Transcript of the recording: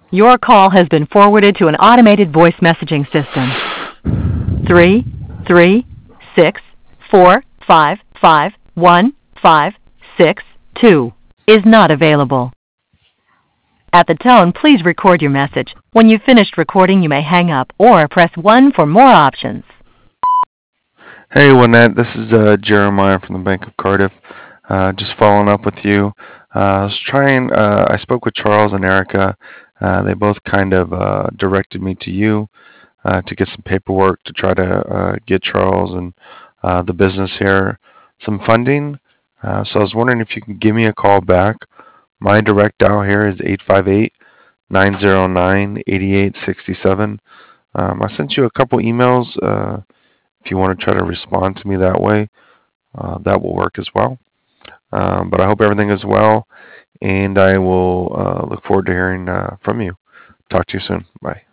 Your call has been forwarded to an automated voice messaging system. 33645515562 is not available. At the tone, please record your message. When you've finished recording, you may hang up or press 1 for more options. Hey, Lynette, this is Jeremiah from the Bank of Cardiff. Just following up with you. I spoke with Charles and Erica. They both kind of directed me to you to get some paperwork to try to get Charles and the business here some funding. So I was wondering if you can give me a call back. My direct dial here is 858-909-8867. I sent you a couple emails. If you want to try to respond to me that way, that will work as well. But I hope everything is well, and I will look forward to hearing from you. Talk to you soon. Bye.